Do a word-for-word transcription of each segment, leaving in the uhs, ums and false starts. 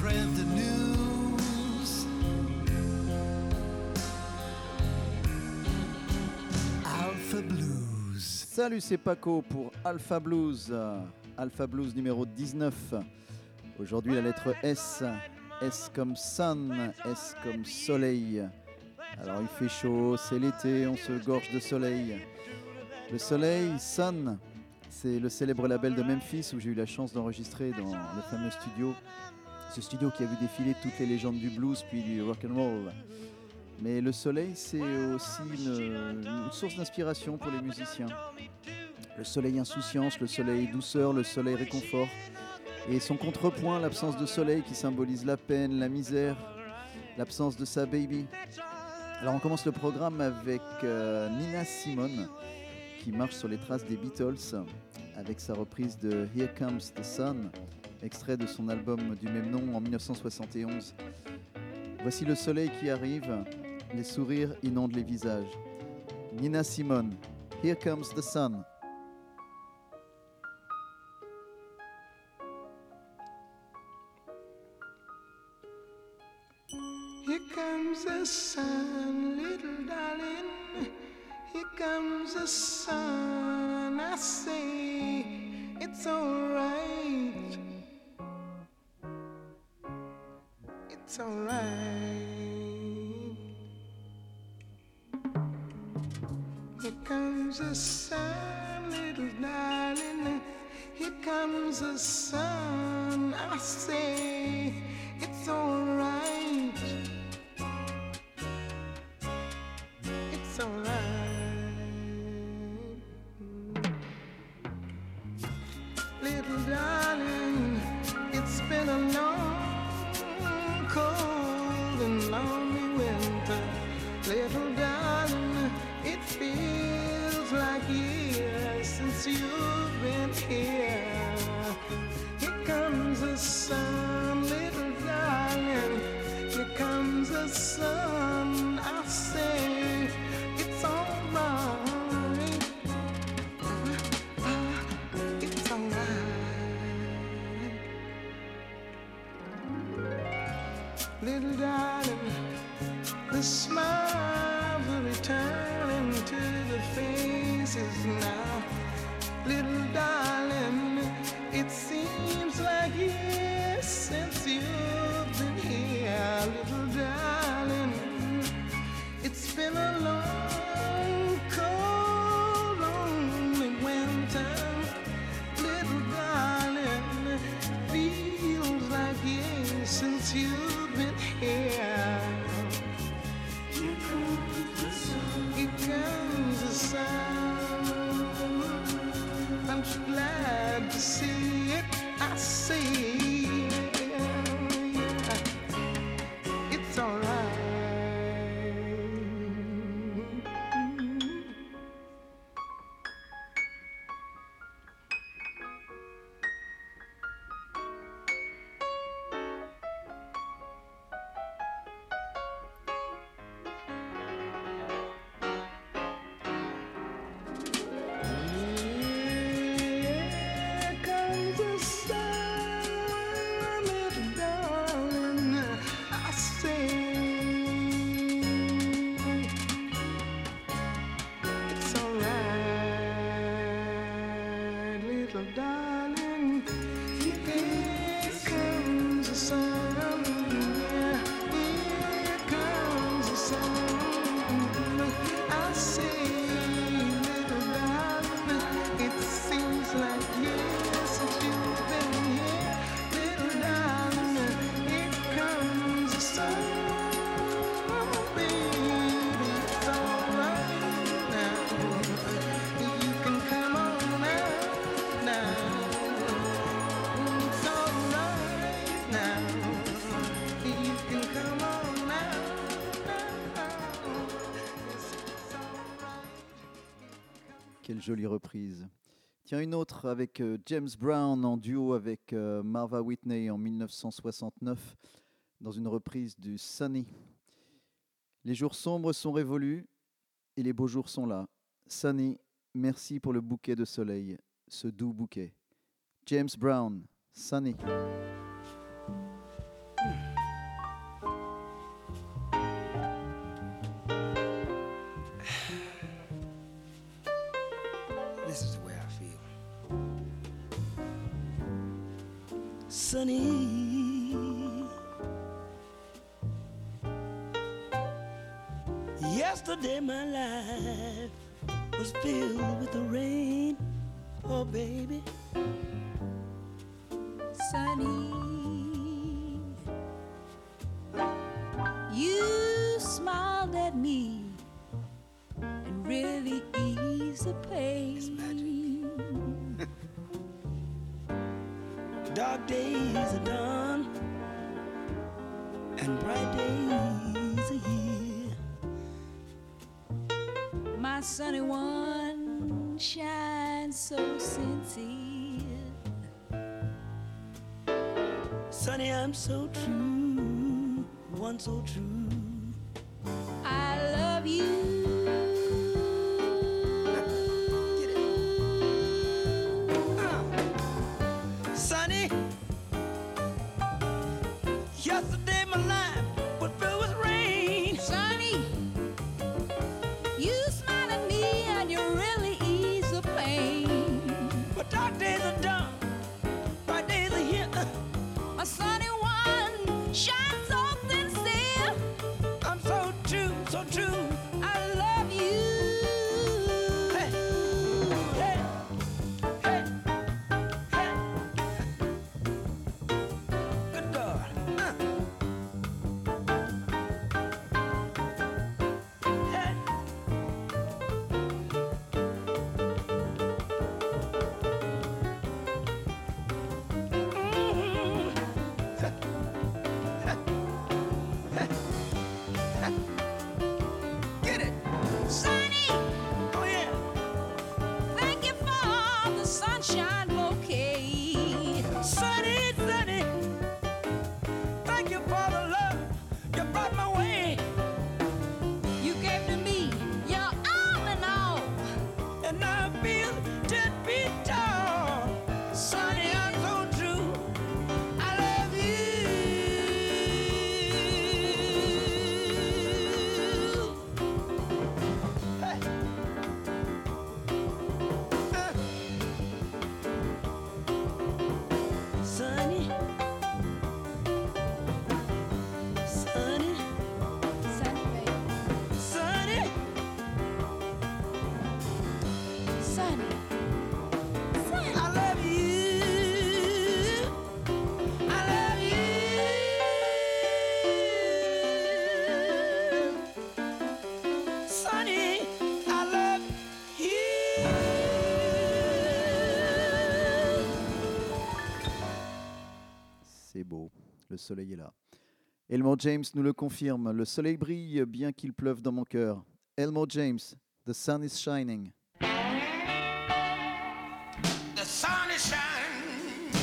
read the news. Alpha Blues. Salut, c'est Paco pour Alpha Blues. Alpha Blues numéro dix-neuf. Aujourd'hui la lettre S. S comme sun, S comme soleil. Alors il fait chaud, c'est l'été, on se gorge de soleil. Le soleil, Sun, c'est le célèbre label de Memphis où j'ai eu la chance d'enregistrer dans le fameux studio. Ce studio qui a vu défiler toutes les légendes du blues puis du rock and roll. Mais le soleil, c'est aussi une, une source d'inspiration pour les musiciens. Le soleil insouciance, le soleil douceur, le soleil réconfort. Et son contrepoint, l'absence de soleil qui symbolise la peine, la misère, l'absence de sa baby. Alors on commence le programme avec euh, Nina Simone qui marche sur les traces des Beatles avec sa reprise de Here Comes the Sun, extrait de son album du même nom en dix-neuf cent soixante et onze. Voici le soleil qui arrive, les sourires inondent les visages. Nina Simone, Here Comes the Sun. Here comes the sun, little darling. Here comes the sun. I say it's alright. It's alright. Here comes the sun, little darling. Here comes the sun. I say it's alright. It's alright, little darling. It's been a long, cold and lonely winter. Little darling, it feels like years since you've been here. Here comes the sun, little darling. Here comes the sun. I say it's alright. It's alright. Little darling, the smiles are returning to the faces now. Little darling, it seems like years since you've been here. Little darling, it's been a long, cold, lonely winter. Little darling, feels like years since you've been here. Here comes the sun. Here comes the sun. I'm so glad to see it. I see yeah. It's alright. Quelle jolie reprise. Tiens, une autre avec euh, James Brown en duo avec euh, Marva Whitney en dix-neuf cent soixante-neuf dans une reprise du Sunny. Les jours sombres sont révolus et les beaux jours sont là. Sunny, merci pour le bouquet de soleil, ce doux bouquet. James Brown, Sunny. sunny. Yesterday my life was filled with the rain. Oh baby, sunny, you smiled at me and really eased the pain. Dark days are done and bright days are here. My sunny one shines so sincere. Sunny, I'm so true, one so true. I love you. Yesterday my life was filled with rain. Sonny, you smile at me and you really ease the pain. But dark days are done, bright days are here. My sunny one shines so sincere. I'm so true, so true. I love you. Hey, hey, hey, hey. Good God. Uh. Hey. Get it. Sonny, Oh yeah. thank you for the sunshine bouquet. Sunny, sunny. Thank you for the love you brought my way. You gave to me your all in all. And I feel ten feet tall. Sunny, I'm so true. I love you. Hey. Uh. Sunny. Sunny. Sunny, baby. Sunny. Sunny. Sunny. I love you. I love you. Sunny, I love you. C'est beau, le soleil est là. Elmore James nous le confirme, le soleil brille bien qu'il pleuve dans mon cœur. Elmore James, The Sun is Shining. The sun is shining,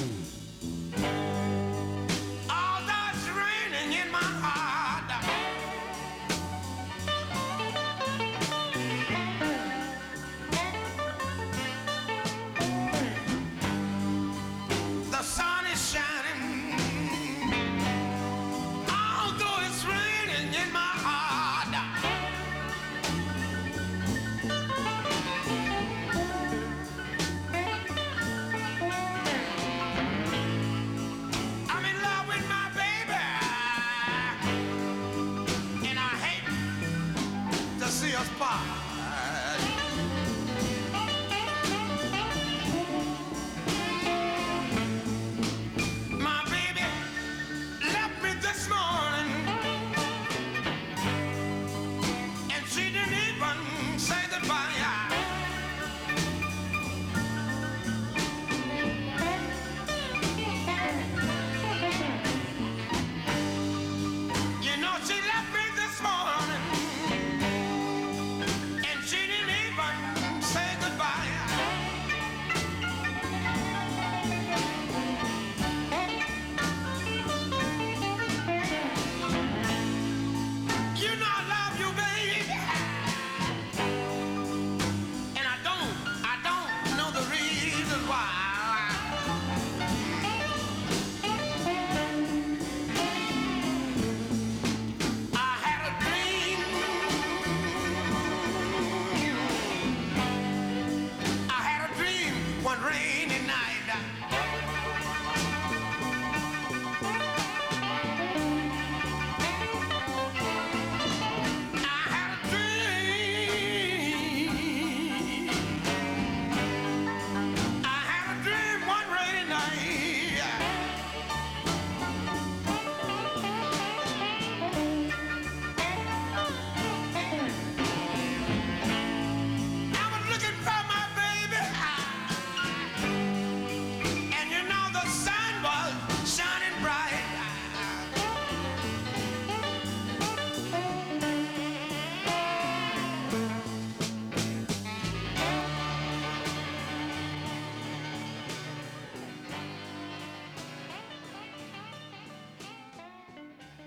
although it's raining in my heart. The sun is shining, although it's raining in my heart.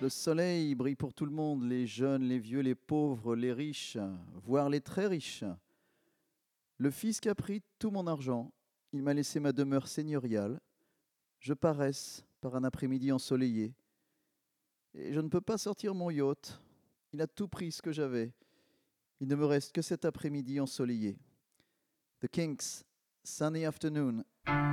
Le soleil brille pour tout le monde, les jeunes, les vieux, les pauvres, les riches, voire les très riches. Le fisc a pris tout mon argent, il m'a laissé ma demeure seigneuriale. Je paresse par un après-midi ensoleillé. Et je ne peux pas sortir mon yacht, il a tout pris ce que j'avais. Il ne me reste que cet après-midi ensoleillé. The Kinks, Sunny Afternoon.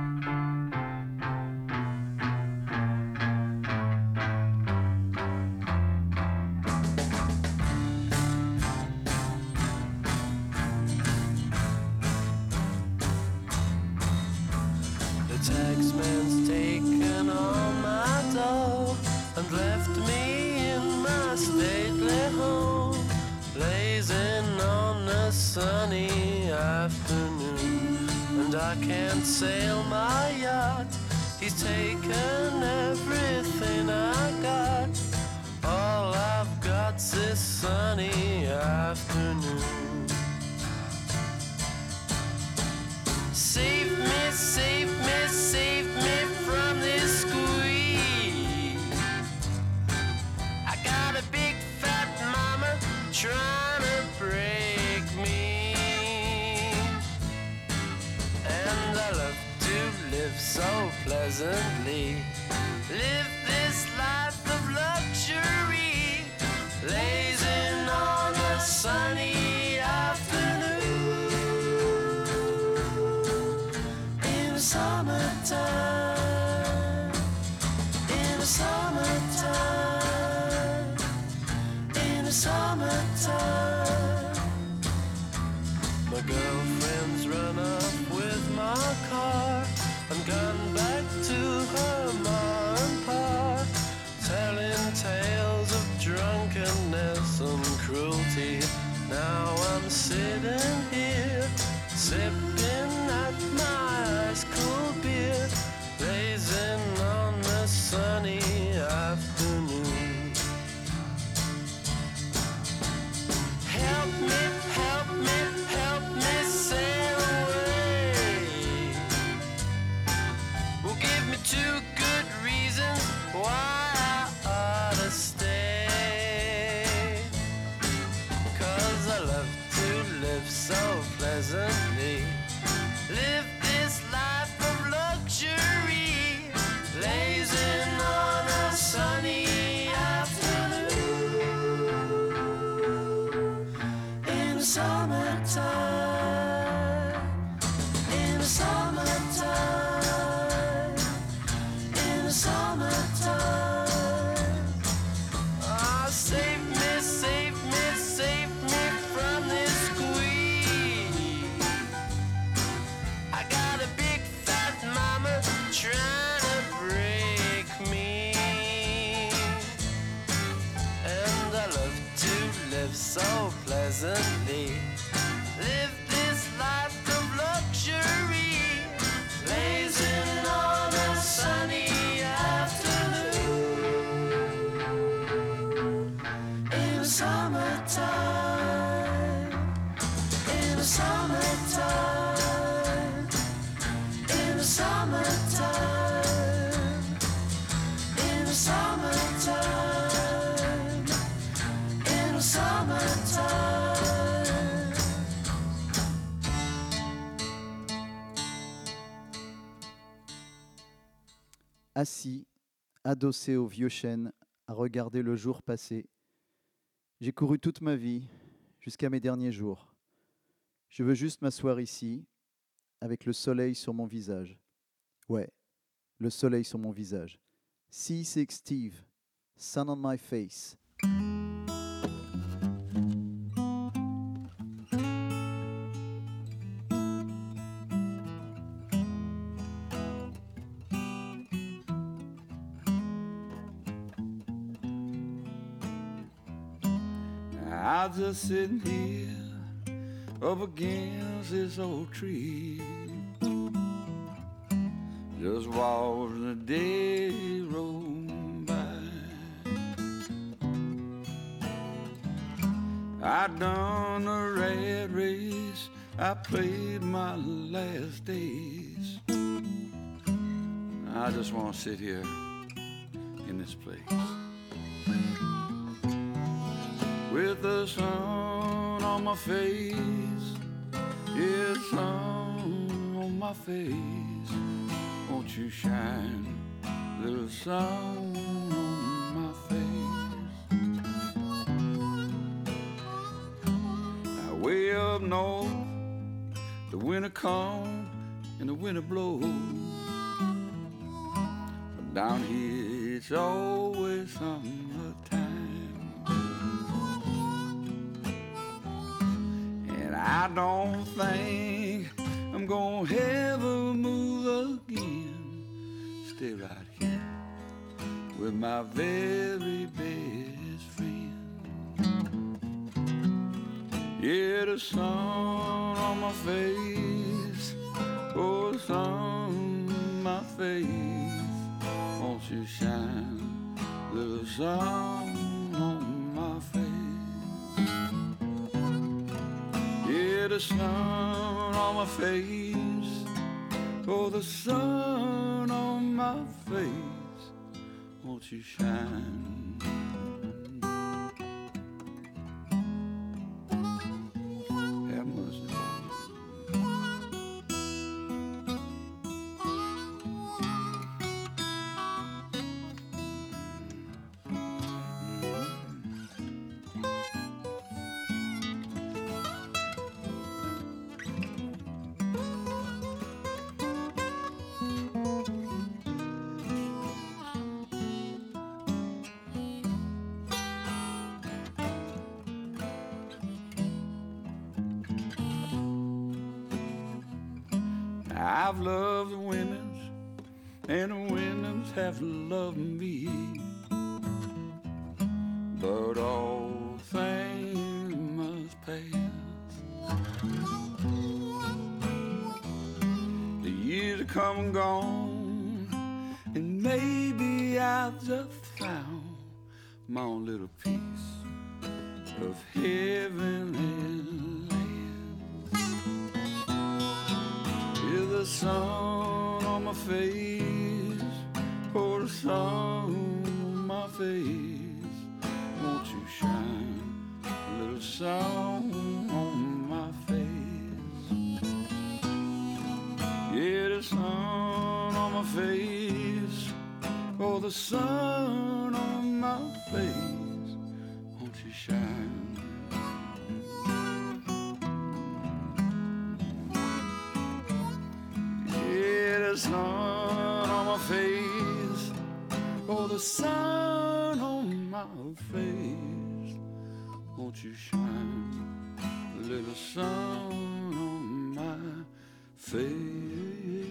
Taxman's taken all my dough and left me in my stately home, blazing on a sunny afternoon. And I can't sail my yacht, he's taken everything I got. All I've got's this sunny afternoon. Save me, save me, save me from this squeeze. I got a big fat mama trying to break me, and I love to live so pleasantly. Live this life of luxury, blazing on a sunny afternoon. Summertime, in the summertime, in the summertime. My girlfriend's run off with my car and gone back to her ma and pa, telling tales of drunkenness and cruelty. Now I'm sitting here, sipping at my ice cold beer, blazing on the sunny afternoon. Help me, help me, help me sail away. Well, give me two good reasons why I ought to stay. 'Cause I love to live so pleasantly. Live this life of luxury, blazing on a sunny afternoon. In the summertime, in the summertime, in the summertime. Ah, oh, save me, save me, save me from this squeeze. I got a big fat mama trying to break me, and I love to live so pleasantly. Live this life of luxury, blazing on a sunny afternoon. In the summertime, in the summertime, in the summertime, in the summertime, in the summertime. Assis, adossé au vieux chêne, à regarder le jour passer, j'ai couru toute ma vie jusqu'à mes derniers jours. Je veux juste m'asseoir ici, avec le soleil sur mon visage. Ouais, le soleil sur mon visage. C six Steve, sun on my face. I'm just sitting here up against this old tree, just watching the day roll by. I done a rat race, I played my last days. I just want to sit here in this place. with the sun on my face, yeah, the sun on my face. Won't you shine, little sun on my face? Now way up north, the winter comes and the winter blows. But down here it's always summertime. And I don't think I'm gonna ever move again. Stay right here with my very best friend. Yeah, the sun on my face, oh, the sun on my face. Won't you shine, little sun on my face? Yeah, the sun on my face, oh, the sun on my face. Won't you shine? Have mercy. I've loved the women's, and the women's have loved me. But all things must pass. The years have come and gone, and maybe I've just found my own little piece of heaven and the sun on my face, oh, the sun on my face. Won't you shine, little sun on my face? Yeah, the sun on my face, oh, the sun on my face. Won't you shine? The sun on my face, oh, the sun on my face. Won't you shine, little sun on my face?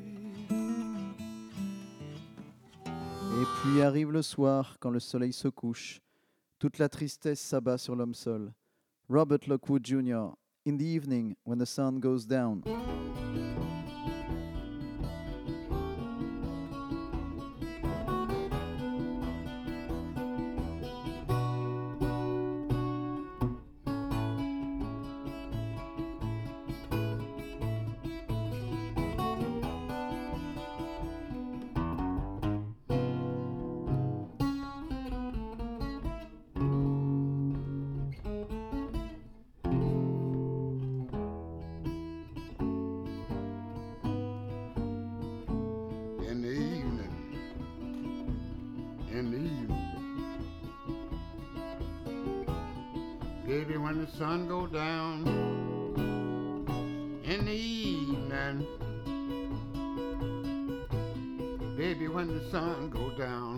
Et puis arrive le soir, quand le soleil se couche. Toute la tristesse s'abat sur l'homme seul. Robert Lockwood Junior, In the evening, when the sun goes down. Baby, when the sun go down in the evening, baby, when the sun go down,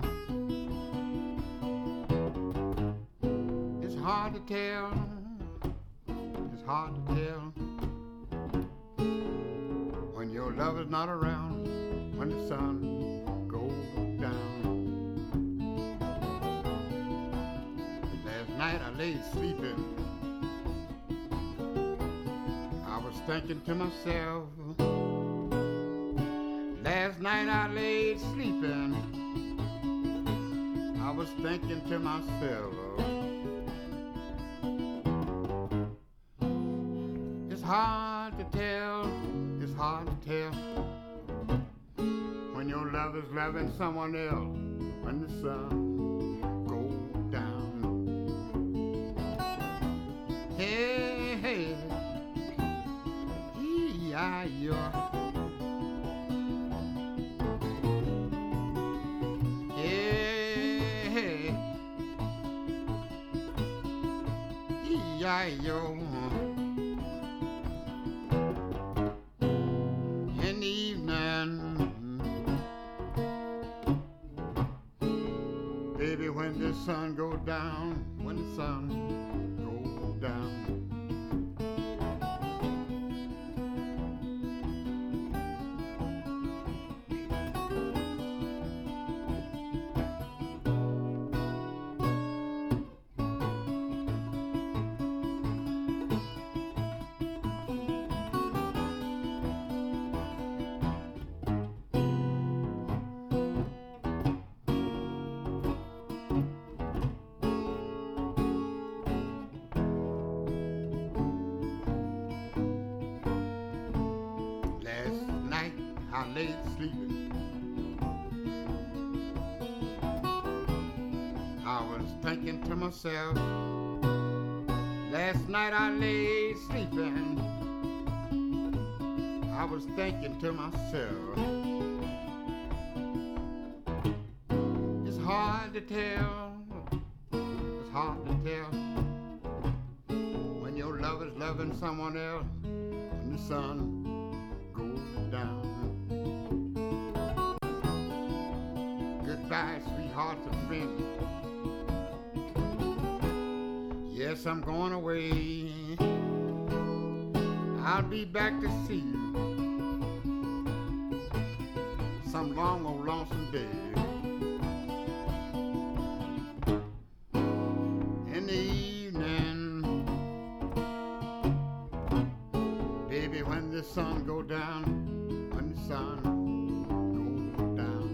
it's hard to tell, it's hard to tell when your love is not around, when the sun goes down. Last night I lay sleeping, I was thinking to myself. Last night I lay sleeping, I was thinking to myself. It's hard to tell, it's hard to tell when your love is loving someone else, when the sun goes E I O. Hey, E I O. In the evening, baby, when the sun go down, when the sun go down. I lay sleeping. I was thinking to myself, last night I lay sleeping. I was thinking to myself, it's hard to tell, it's hard to tell when your lover's loving someone else, when the sun goes down. Goodbye, sweethearts and friends. Yes, I'm going away. I'll be back to see you some long old lonesome day. In the evening, baby, when the sun go down, when the sun go down.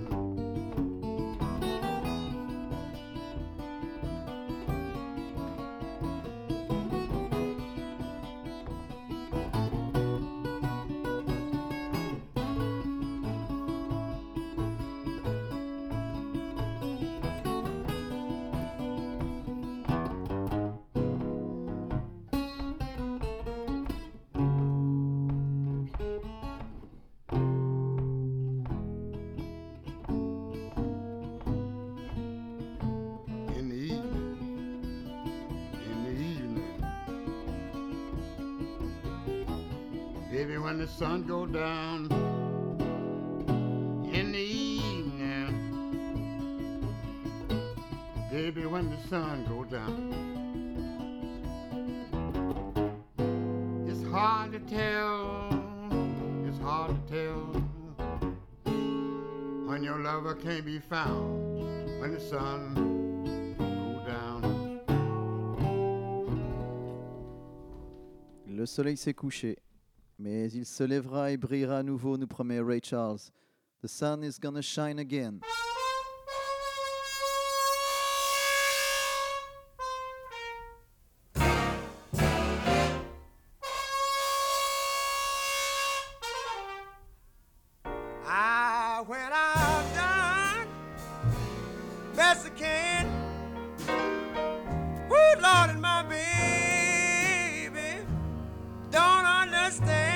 Baby, when the sun go down in the evening, baby, when the sun go down, it's hard to tell, it's hard to tell when your lover can't be found, when the sun go down. Le soleil s'est couché, mais il se lèvera et brillera à nouveau, nous promet Ray Charles. The sun is gonna shine again. Ah, when I've done best I can, woo, Lord, and my baby don't understand.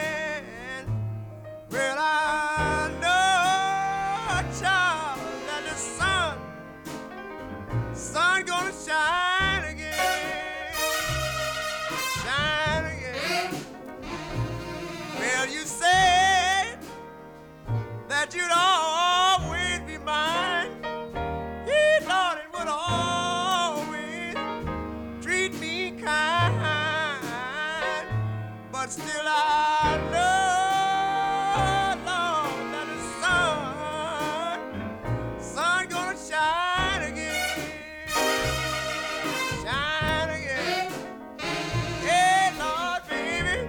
Well, I know, child, that the sun, sun gonna shine again, shine again. Well, you said that you'd always be mine. He thought it would always treat me kind, but still I know, Lord, that the sun, sun gonna shine again, shine again. Yeah, Lord, baby.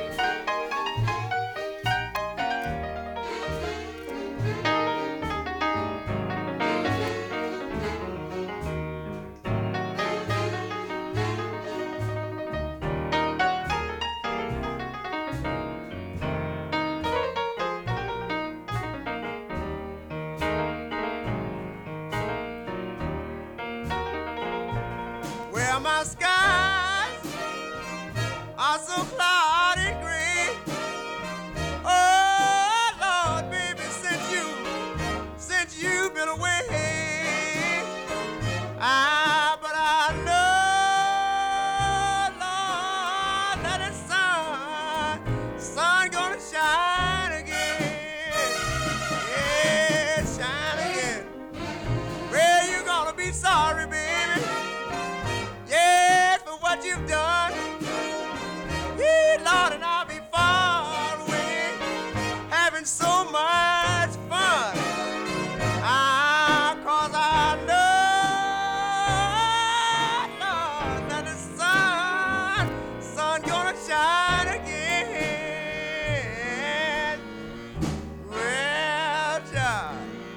Well, my skies are so cloudy gray. what you've done. Hey, Lord, and I'll be far away, having so much fun. Ah, 'cause I know, Lord, that the sun, sun gonna shine again. Well, child.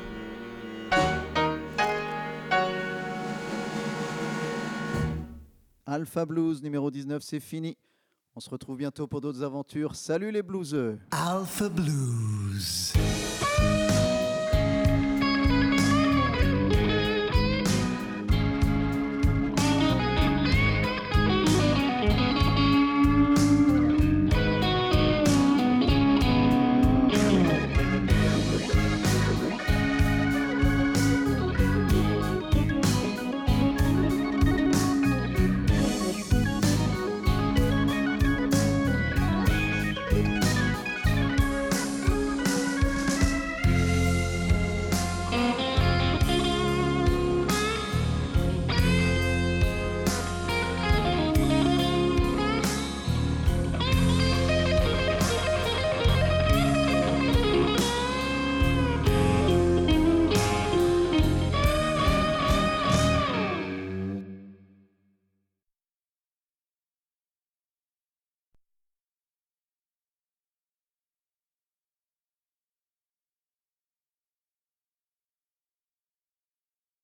Alpha Blues numéro dix-neuf, c'est fini. On se retrouve bientôt pour d'autres aventures. Salut les blueseux. Alpha Blues. Thank you.